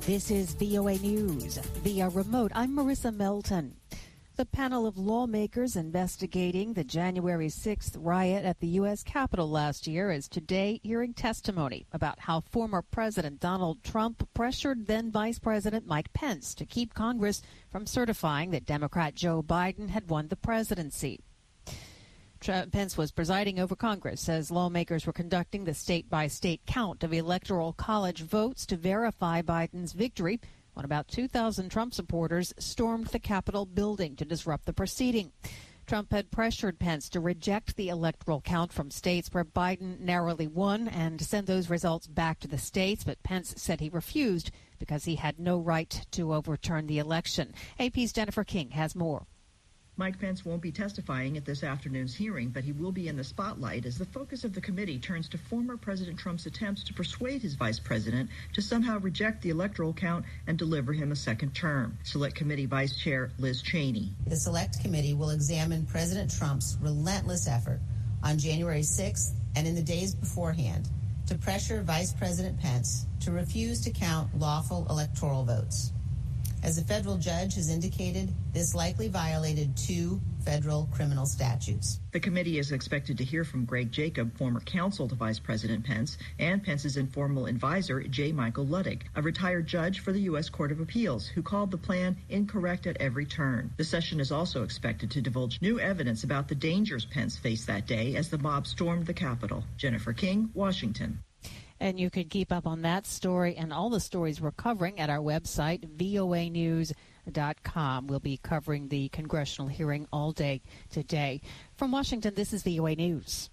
This is VOA News. Via remote, I'm Marissa Melton. The panel of lawmakers investigating the January 6th riot at the U.S. Capitol last year is today hearing testimony about how former President Donald Trump pressured then Vice President Mike Pence to keep Congress from certifying that Democrat Joe Biden had won the presidency. Pence was presiding over Congress as lawmakers were conducting the state-by-state count of Electoral College votes to verify Biden's victory when about 2,000 Trump supporters stormed the Capitol building to disrupt the proceeding. Trump had pressured Pence to reject the electoral count from states where Biden narrowly won and send those results back to the states, but Pence said he refused because he had no right to overturn the election. AP's Jennifer King has more. Mike Pence won't be testifying at this afternoon's hearing, but he will be in the spotlight as the focus of the committee turns to former President Trump's attempts to persuade his vice president to somehow reject the electoral count and deliver him a second term. Select Committee Vice Chair Liz Cheney. The Select Committee will examine President Trump's relentless effort on January 6th and in the days beforehand to pressure Vice President Pence to refuse to count lawful electoral votes. As a federal judge has indicated, this likely violated 2 federal criminal statutes. The committee is expected to hear from Greg Jacob, former counsel to Vice President Pence, and Pence's informal advisor, J. Michael Ludwig, a retired judge for the U.S. Court of Appeals, who called the plan incorrect at every turn. The session is also expected to divulge new evidence about the dangers Pence faced that day as the mob stormed the Capitol. Jennifer King, Washington. And you can keep up on that story and all the stories we're covering at our website, voanews.com. We'll be covering the congressional hearing all day today. From Washington, this is VOA News.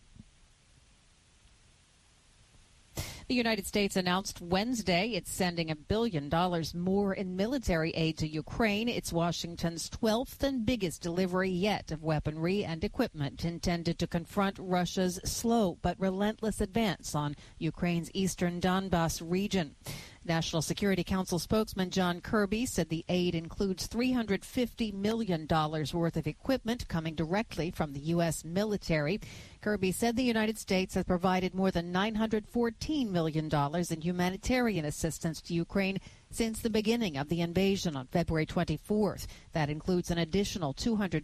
The United States announced Wednesday it's sending $1 billion more in military aid to Ukraine. It's Washington's 12th and biggest delivery yet of weaponry and equipment intended to confront Russia's slow but relentless advance on Ukraine's eastern Donbas region. National Security Council spokesman John Kirby said the aid includes $350 million worth of equipment coming directly from the U.S. military. Kirby said the United States has provided more than $914 million in humanitarian assistance to Ukraine since the beginning of the invasion on February 24th. That includes an additional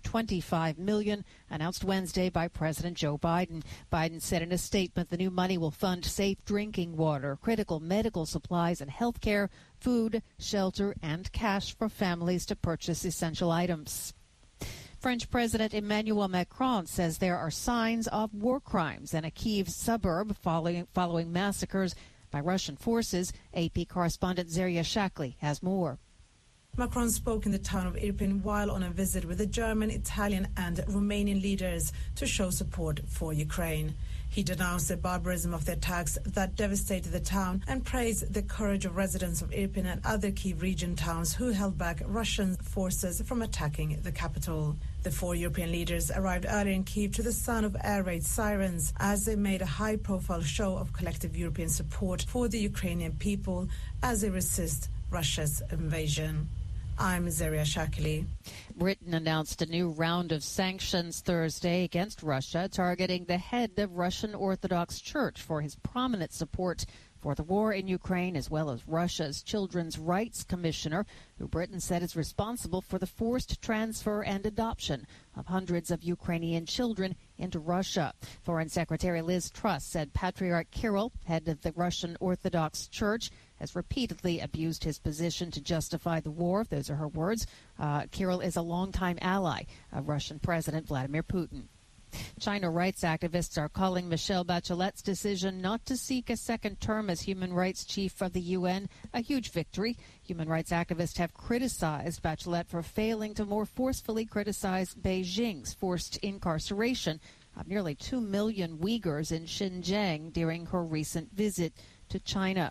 $225 million announced Wednesday by President Joe Biden. Biden said in a statement the new money will fund safe drinking water, critical medical supplies and health care, food, shelter, and cash for families to purchase essential items. French President Emmanuel Macron says there are signs of war crimes in a Kyiv suburb following massacres by Russian forces. AP correspondent Zeria Shackley has more. Macron spoke in the town of Irpin while on a visit with the German, Italian and Romanian leaders to show support for Ukraine. He denounced the barbarism of the attacks that devastated the town and praised the courage of residents of Irpin and other Kyiv region towns who held back Russian forces from attacking the capital. The 4 European leaders arrived earlier in Kyiv to the sound of air raid sirens as they made a high-profile show of collective European support for the Ukrainian people as they resist Russia's invasion. I'm Zeria Shackley. Britain announced a new round of sanctions Thursday against Russia, targeting the head of Russian Orthodox Church for his prominent support for the war in Ukraine, as well as Russia's Children's Rights Commissioner, who Britain said is responsible for the forced transfer and adoption of hundreds of Ukrainian children into Russia. Foreign Secretary Liz Truss said Patriarch Kirill, head of the Russian Orthodox Church, has repeatedly abused his position to justify the war. Those are her words. Kirill is a longtime ally of Russian President Vladimir Putin. China rights activists are calling Michelle Bachelet's decision not to seek a second term as human rights chief of the UN a huge victory. Human rights activists have criticized Bachelet for failing to more forcefully criticize Beijing's forced incarceration of nearly 2 million Uyghurs in Xinjiang during her recent visit to China.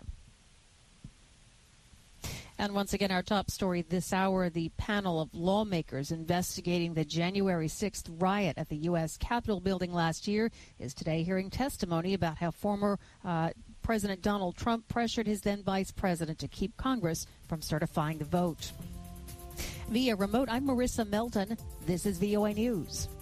And once again, our top story this hour, the panel of lawmakers investigating the January 6th riot at the U.S. Capitol building last year is today hearing testimony about how former President Donald Trump pressured his then vice president to keep Congress from certifying the vote. Via remote, I'm Marissa Melton. This is VOA News.